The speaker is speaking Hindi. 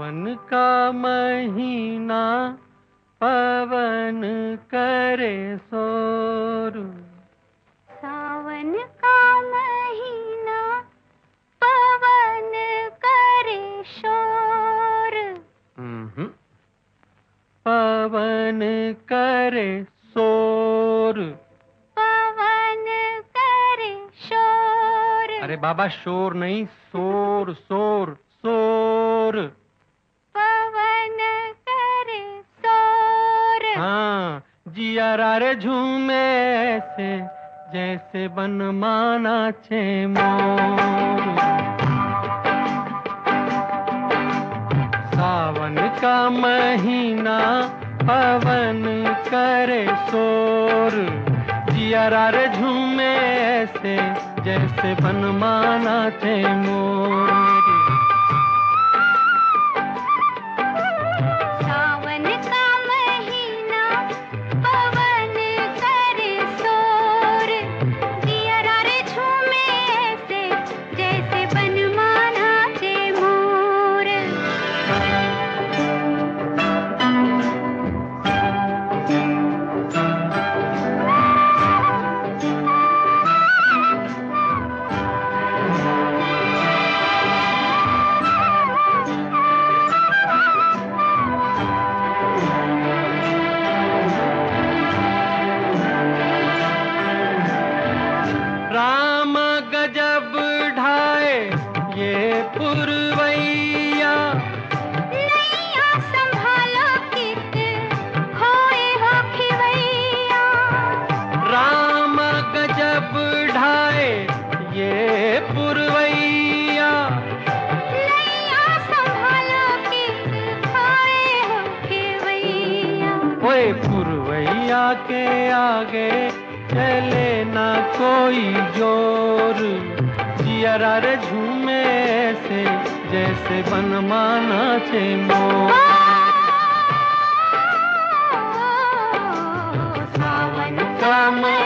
सावन का महीना पवन करे शोर। सावन का महीना पवन करे शोर। पवन करे शोर। पवन करे शोर। अरे बाबा शोर नहीं, शोर शोर शोर। पवन करे शोर। हाँ, जिया रे झूमे ऐसे जैसे बनमाना छे मोर। सावन का महीना पवन करे शोर। जिया रे झूमे ऐसे जैसे बनमाना छे मोर। सावन का महीना पवन करे शोर। जिया रे झूमे ऐसे जैसे बनमाना छे मोर। राम गजब ढाए ये पुरवैया। नैया संभालो कित खोए हो खिवैया। राम गजब ढाए ये पुरवैया। नैया संभालो कित खोए हो खिवैया। ओए पुरवैया के आगे चले ना कोई जोर। जिया रे झूमे ऐसे जैसे बनमाना छे मोर। सावन का